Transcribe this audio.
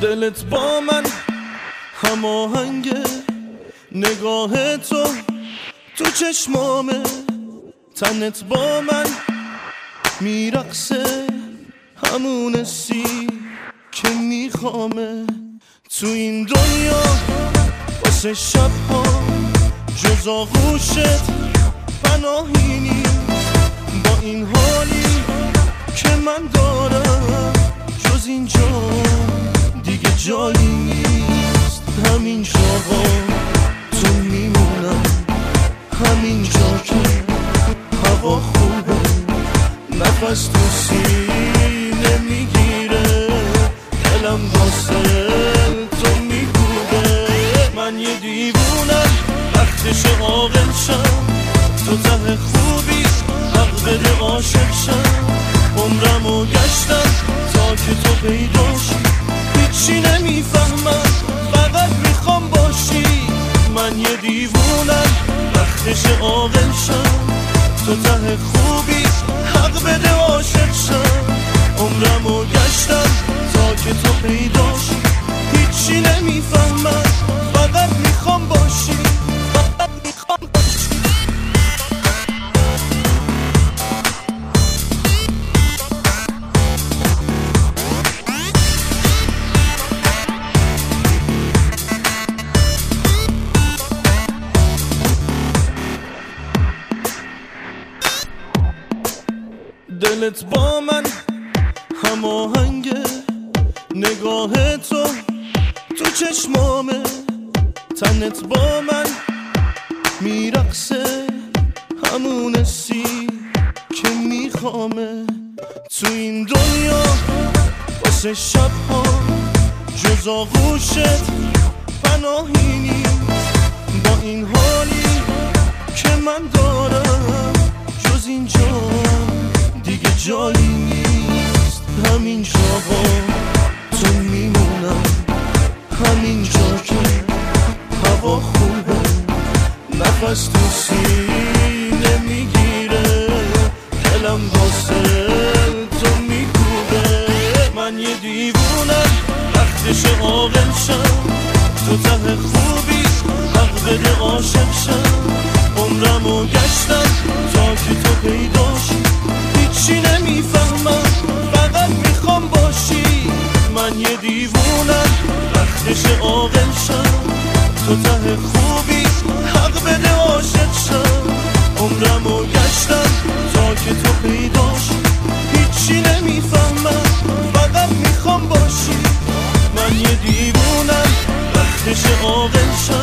دلت با من هماهنگه، نگاه تو چشمامه، تنت با من میرقصه، همون حسی که میخوامه. تو این دنیا واسه شبها جز آغوشت پناهی نیست، با این حالی که من دارم جز اینجا دیگه جایی نیست. همین جاها تو میمونم، همین جا که هوا خوبه، نفس تو سینه میگیره، دلم واسه تو میگوده. من یه دیوونم وقتش عاقل شم، تو ته خوبی حق بده عاشق شم. عمرمو گشتم تا که تو پیداشی، هیچی نمیفهمم فقط میخوام باشی. من یه دیوونم وقتش عاقل شم، تو ته خوبی حق بده عاشق شم. عمرمو گشتم تا که تو پیداشی، هیچی نمیفهمم فقط میخوام باشی، فقط میخوام باشی. دلت با من هماهنگه، نگاه تو چشمامه، تنت با من میرقصه، همون حسی که میخوامه. تو این دنیا واسه شبها جز آغوشت پناهی نیست، با این حالی که من دارم جز اینجا دیگه جایی نیست. همین جاها تو میمونم، همین جا که هوا خوبه، نفس تو سینه میگیره، دلم واسه تو میکوبه. من یه دیوونم وقتش عاقل شم، تو ته خوبی حق بده عاشق شم. عمرمو گشتم تا که تو پیداشی، هیچی نمیفهمم فقط میخوام باشی. من یه دیوونم وقتش عاقل شم، تو ته خوبی حق بده عاشق شم. عمرمو گشتم تا که تو پیداشی، هیچی نمیفهمم فقط میخوام باشی. من یه دیوونم وقتش عاقل شم،